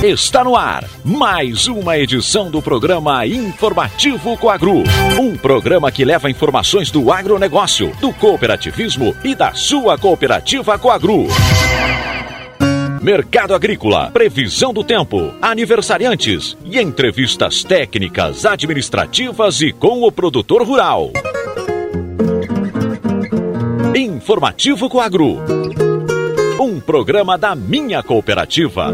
Está no ar mais uma edição do programa Informativo Coagro. Um programa que leva informações do agronegócio, do cooperativismo e da sua cooperativa Coagro. Mercado agrícola, previsão do tempo, aniversariantes e entrevistas técnicas, administrativas e com o produtor rural. Informativo Coagro. Um programa da minha cooperativa.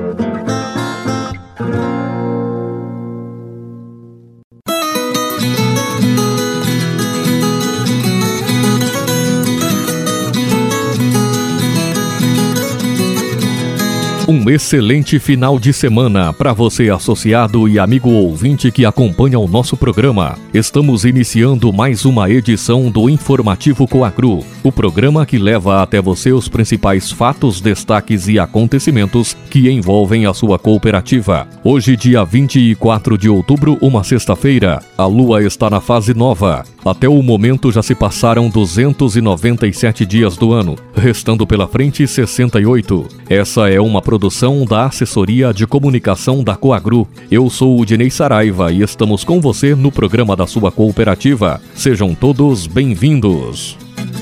Um excelente final de semana para você, associado e amigo ouvinte que acompanha o nosso programa. Estamos iniciando mais uma edição do Informativo Coagro, o programa que leva até você os principais fatos, destaques e acontecimentos que envolvem a sua cooperativa. Hoje, dia 24 de outubro, uma sexta-feira, a lua está na fase nova. Até o momento já se passaram 297 dias do ano, restando pela frente 68. Essa é uma produção da Assessoria de Comunicação da Coagro. Eu sou o Dinei Saraiva e estamos com você no programa da sua cooperativa. Sejam todos bem-vindos.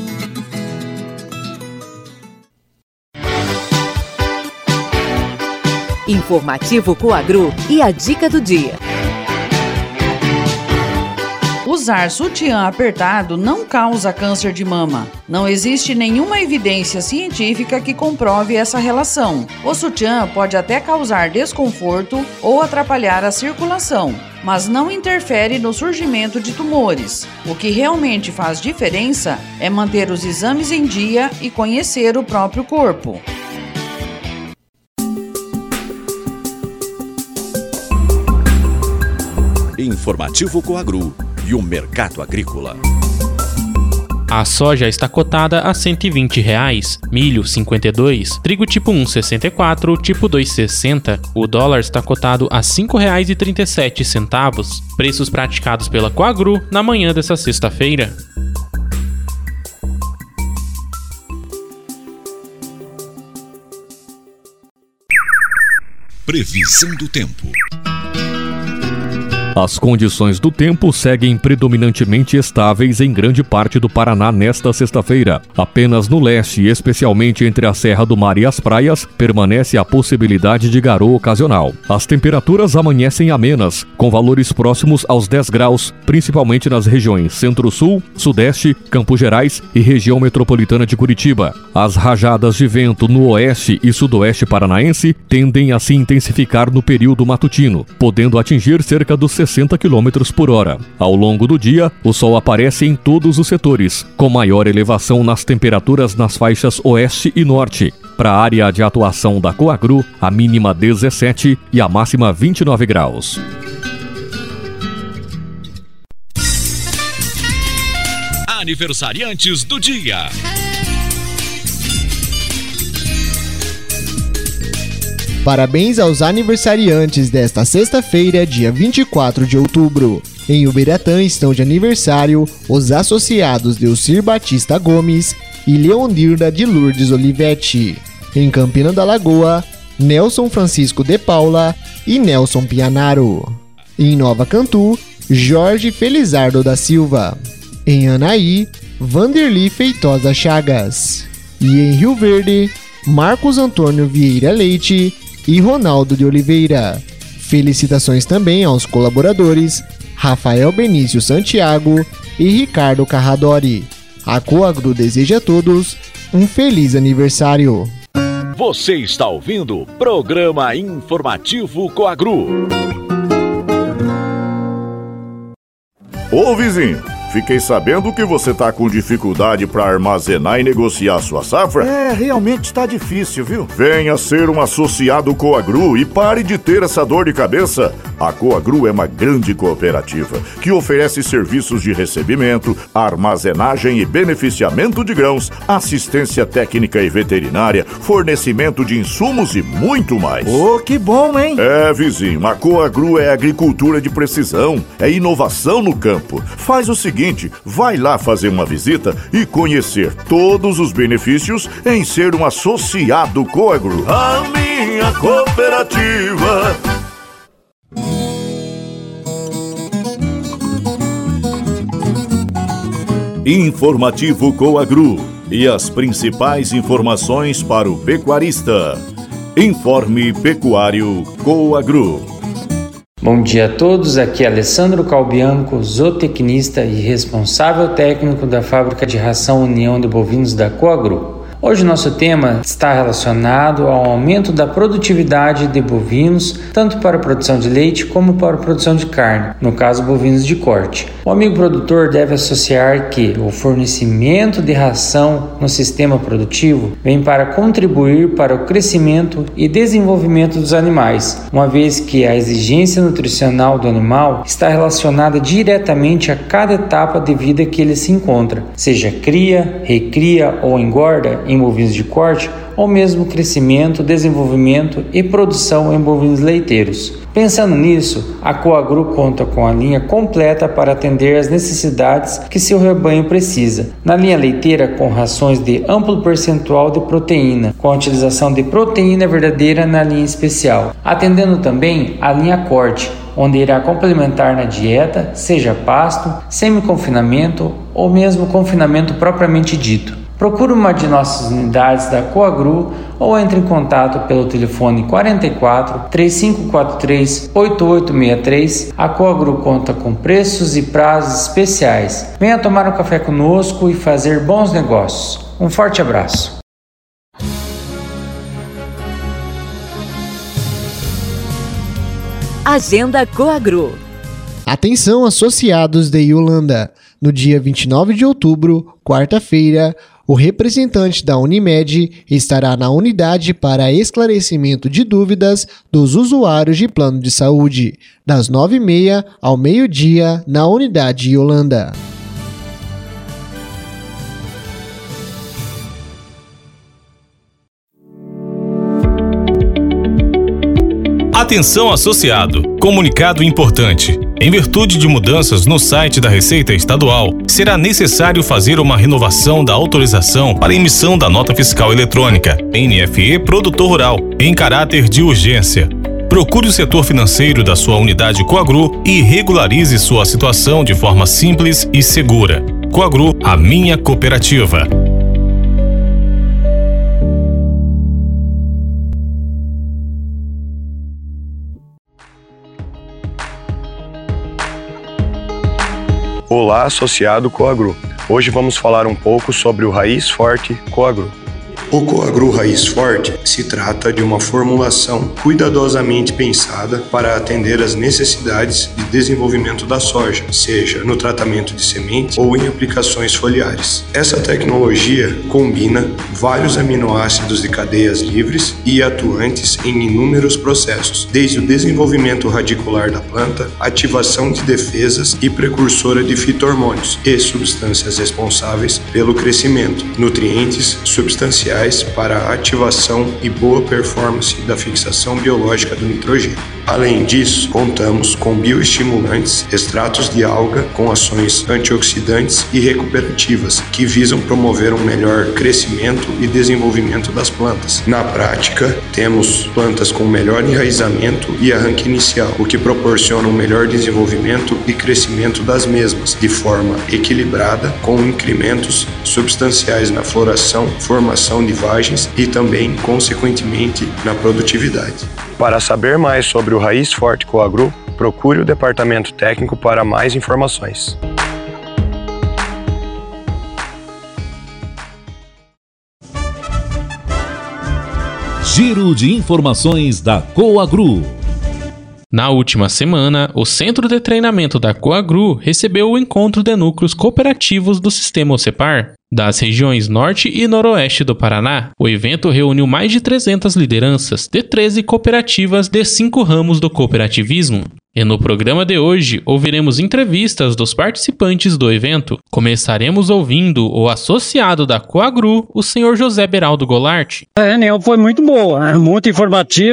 Informativo Coagro e a dica do dia. Usar sutiã apertado não causa câncer de mama. Não existe nenhuma evidência científica que comprove essa relação. O sutiã pode até causar desconforto ou atrapalhar a circulação, mas não interfere no surgimento de tumores. O que realmente faz diferença é manter os exames em dia e conhecer o próprio corpo. Informativo Coagro e o mercado agrícola. A soja está cotada a R$ 120, milho 52, trigo tipo 1 64, tipo 2 60. O dólar está cotado a R$ 5,37. Preços praticados pela Coagro na manhã dessa sexta-feira. Previsão do tempo. As condições do tempo seguem predominantemente estáveis em grande parte do Paraná nesta sexta-feira. Apenas no leste, especialmente entre a Serra do Mar e as praias, permanece a possibilidade de garoa ocasional. As temperaturas amanhecem amenas, com valores próximos aos 10 graus, principalmente nas regiões Centro-Sul, Sudeste, Campos Gerais e região metropolitana de Curitiba. As rajadas de vento no oeste e sudoeste paranaense tendem a se intensificar no período matutino, podendo atingir cerca dos 60 km por hora. Ao longo do dia, o sol aparece em todos os setores, com maior elevação nas temperaturas nas faixas oeste e norte. Para a área de atuação da Coagro, a mínima 17 e a máxima 29 graus. Aniversariantes do dia. Parabéns aos aniversariantes desta sexta-feira, dia 24 de outubro. Em Ubiratã estão de aniversário os associados Delcir Batista Gomes e Leondirda de Lourdes Olivetti. Em Campina da Lagoa, Nelson Francisco de Paula e Nelson Pianaro. Em Nova Cantu, Jorge Felizardo da Silva. Em Anaí, Vanderly Feitosa Chagas. E em Rio Verde, Marcos Antônio Vieira Leite e Ronaldo de Oliveira. Felicitações também aos colaboradores Rafael Benício Santiago e Ricardo Carradori. A Coagro deseja a todos um feliz aniversário. Você está ouvindo o programa Informativo Coagro. Ô vizinho, fiquei sabendo que você tá com dificuldade para armazenar e negociar sua safra. Realmente está difícil, viu? Venha ser um associado Coagro e pare de ter essa dor de cabeça. A Coagro é uma grande cooperativa que oferece serviços de recebimento, armazenagem e beneficiamento de grãos, assistência técnica e veterinária, fornecimento de insumos e muito mais. Que bom, hein? Vizinho, a Coagro é agricultura de precisão, é inovação no campo. Faz o seguinte, vai lá fazer uma visita e conhecer todos os benefícios em ser um associado Coagro. Ame minha cooperativa. Informativo Coagru e as principais informações para o pecuarista. Informe Pecuário Coagru. Bom dia a todos, aqui é Alessandro Calbianco, zootecnista e responsável técnico da fábrica de ração União de Bovinos da Coagru. Hoje o nosso tema está relacionado ao aumento da produtividade de bovinos, tanto para a produção de leite como para a produção de carne, no caso bovinos de corte. O amigo produtor deve associar que o fornecimento de ração no sistema produtivo vem para contribuir para o crescimento e desenvolvimento dos animais, uma vez que a exigência nutricional do animal está relacionada diretamente a cada etapa de vida que ele se encontra, seja cria, recria ou engorda em bovinos de corte, ou mesmo crescimento, desenvolvimento e produção em bovinos leiteiros. Pensando nisso, a Coagru conta com a linha completa para atender às necessidades que seu rebanho precisa. Na linha leiteira, com rações de amplo percentual de proteína, com a utilização de proteína verdadeira na linha especial. Atendendo também a linha corte, onde irá complementar na dieta, seja pasto, semi-confinamento ou mesmo confinamento propriamente dito. Procure uma de nossas unidades da Coagru ou entre em contato pelo telefone 44 3543 8863. A Coagru conta com preços e prazos especiais. Venha tomar um café conosco e fazer bons negócios. Um forte abraço. Agenda Coagru. Atenção, associados de Yolanda. No dia 29 de outubro, quarta-feira, o representante da Unimed estará na unidade para esclarecimento de dúvidas dos usuários de plano de saúde, das 9h30 ao meio-dia, na unidade Yolanda. Atenção associado, comunicado importante. Em virtude de mudanças no site da Receita Estadual, será necessário fazer uma renovação da autorização para emissão da nota fiscal eletrônica, NFE Produtor Rural, em caráter de urgência. Procure o setor financeiro da sua unidade Coagru e regularize sua situação de forma simples e segura. Coagru, a minha cooperativa. Olá, associado Coagru. Hoje vamos falar um pouco sobre o Raiz Forte Coagru. O Coagru Raiz Forte se trata de uma formulação cuidadosamente pensada para atender às necessidades de desenvolvimento da soja, seja no tratamento de sementes ou em aplicações foliares. Essa tecnologia combina vários aminoácidos de cadeias livres e atuantes em inúmeros processos, desde o desenvolvimento radicular da planta, ativação de defesas e precursora de fito-hormônios e substâncias responsáveis pelo crescimento, nutrientes substanciais para a ativação e boa performance da fixação biológica do nitrogênio. Além disso, contamos com bioestimulantes, extratos de alga com ações antioxidantes e recuperativas que visam promover um melhor crescimento e desenvolvimento das plantas. Na prática, temos plantas com melhor enraizamento e arranque inicial, o que proporciona um melhor desenvolvimento e crescimento das mesmas, de forma equilibrada, com incrementos substanciais na floração, formação de vagens e também, consequentemente, na produtividade. Para saber mais sobre o Raiz Forte Coagru, procure o departamento técnico para mais informações. Giro de informações da Coagru. Na última semana, o Centro de Treinamento da Coagru recebeu o encontro de núcleos cooperativos do Sistema OCEPAR, das regiões Norte e Noroeste do Paraná. O evento reuniu mais de 300 lideranças de 13 cooperativas de 5 ramos do cooperativismo. E no programa de hoje, ouviremos entrevistas dos participantes do evento. Começaremos ouvindo o associado da Coagru, o senhor José Beraldo Golart. A reunião foi muito boa, muito informativa.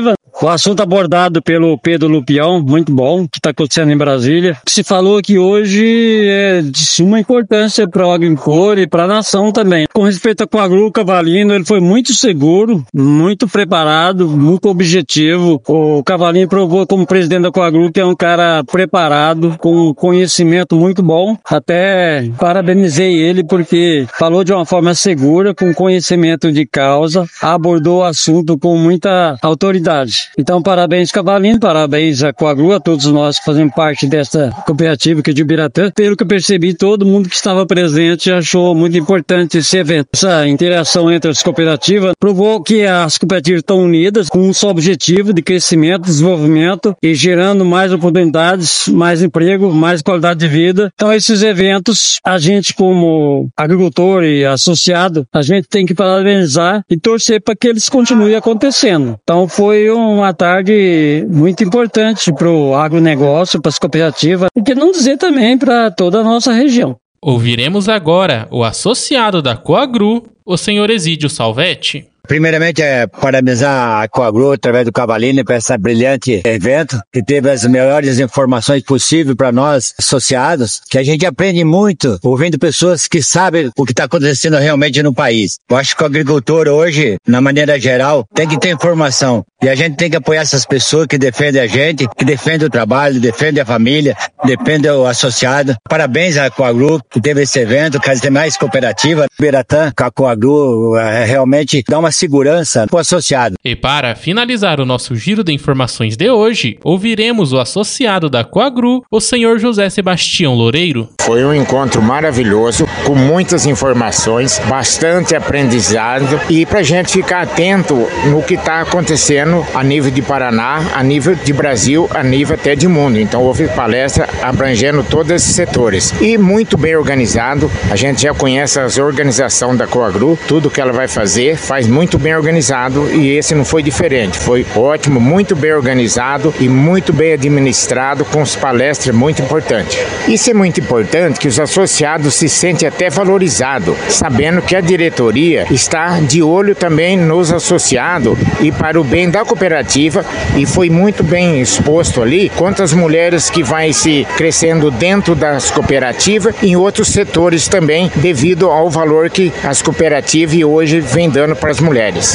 O assunto abordado pelo Pedro Lupião, muito bom, que está acontecendo em Brasília. Se falou que hoje é de suma importância para o agricultor e para a nação também. Com respeito ao Coagru, o Cavalino, ele foi muito seguro, muito preparado, muito objetivo. O Cavalino provou como presidente da Coagru que é um cara preparado, com conhecimento muito bom. Até parabenizei ele porque falou de uma forma segura, com conhecimento de causa, abordou o assunto com muita autoridade. Então, parabéns, Cavalino, parabéns a Coagru, a todos nós que fazemos parte dessa cooperativa aqui de Ubiratã. Pelo que eu percebi, todo mundo que estava presente achou muito importante esse evento. Essa interação entre as cooperativas provou que as cooperativas estão unidas com um só objetivo de crescimento, desenvolvimento e gerando mais oportunidades, mais emprego, mais qualidade de vida. Então, esses eventos, a gente como agricultor e associado, a gente tem que parabenizar e torcer para que eles continuem acontecendo. Então, foi uma tarde muito importante para o agronegócio, para as cooperativas, e que não dizer também para toda a nossa região. Ouviremos agora o associado da Coagru, o senhor Exídio Salvetti. Primeiramente, parabenizar a Coagru através do Cavalini para esse brilhante evento, que teve as melhores informações possíveis para nós associados, que a gente aprende muito ouvindo pessoas que sabem o que está acontecendo realmente no país. Eu acho que o agricultor hoje, na maneira geral, tem que ter informação. E a gente tem que apoiar essas pessoas que defendem a gente, que defendem o trabalho, defendem a família, defendem o associado. Parabéns à Coagru, que teve esse evento, que as demais cooperativas, Ubiratã, com a Coagru, realmente dá uma segurança para o associado. E para finalizar o nosso giro de informações de hoje, ouviremos o associado da Coagru, o senhor José Sebastião Loureiro. Foi um encontro maravilhoso, com muitas informações, bastante aprendizado e para a gente ficar atento no que está acontecendo a nível de Paraná, a nível de Brasil, a nível até de mundo. Então houve palestra abrangendo todos esses setores e muito bem organizado. A gente já conhece as organizações da Coagru, tudo que ela vai fazer, faz muito bem organizado e esse não foi diferente. Foi ótimo, muito bem organizado e muito bem administrado, com as palestras muito importantes. Isso é muito importante, que os associados se sentem até valorizados, sabendo que a diretoria está de olho também nos associados e para o bem da cooperativa, e foi muito bem exposto ali quantas mulheres que vai se crescendo dentro das cooperativas e em outros setores também, devido ao valor que as cooperativas hoje vêm dando para as mulheres.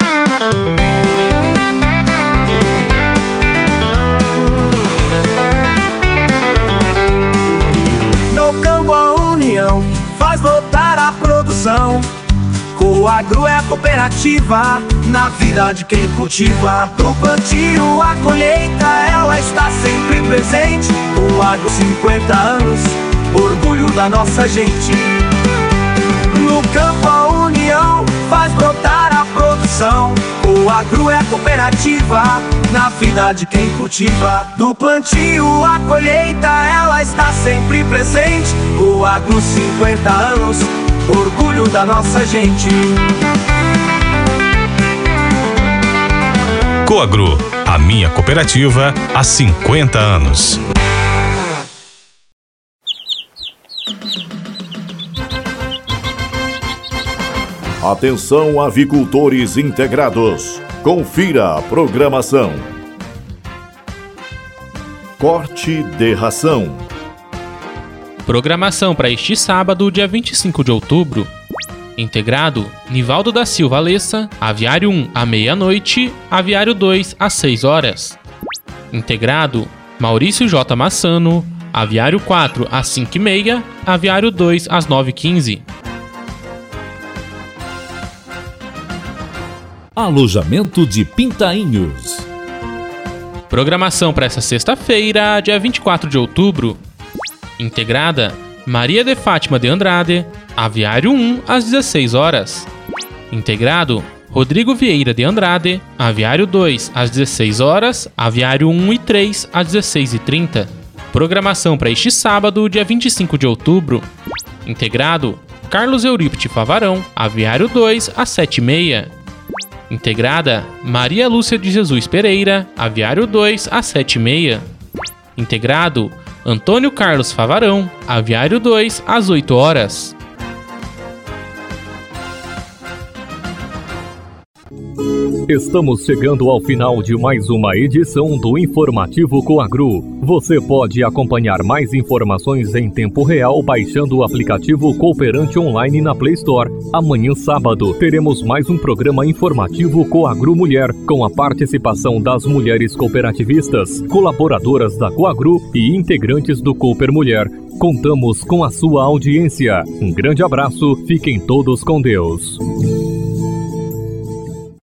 No campo a união faz voltar a produção. Coagru é a cooperativa na vida de quem cultiva. Do plantio à colheita ela está sempre presente. Coagru 50 anos, orgulho da nossa gente. No campo a união faz brotar a produção. Coagru é a cooperativa na vida de quem cultiva. Do plantio à colheita ela está sempre presente. Coagru 50 anos, orgulho da nossa gente. Coagru, a minha cooperativa há 50 anos. Atenção, avicultores integrados. Confira a programação. Corte de ração. Programação para este sábado, dia 25 de outubro. Integrado, Nivaldo da Silva Alessa, Aviário 1 à meia-noite, Aviário 2 às 6 horas. Integrado, Maurício J. Massano, Aviário 4 às 5h30, Aviário 2 às 9h15. Alojamento de Pintainhos. Programação para essa sexta-feira, dia 24 de outubro. Integrada, Maria de Fátima de Andrade, Aviário 1 às 16 horas. Integrado, Rodrigo Vieira de Andrade, Aviário 2 às 16 horas, Aviário 1 e 3 às 16h30. Programação para este sábado, dia 25 de outubro. Integrado, Carlos Eurípite Favarão, Aviário 2 às 7h30. Integrada, Maria Lúcia de Jesus Pereira, Aviário 2 às 7h30. Integrado, Antônio Carlos Favarão, Aviário 2 às 8 horas. Estamos chegando ao final de mais uma edição do Informativo Coagro. Você pode acompanhar mais informações em tempo real baixando o aplicativo Cooperante Online na Play Store. Amanhã, sábado, teremos mais um programa informativo Coagro Mulher, com a participação das mulheres cooperativistas, colaboradoras da Coagro e integrantes do Cooper Mulher. Contamos com a sua audiência. Um grande abraço, fiquem todos com Deus.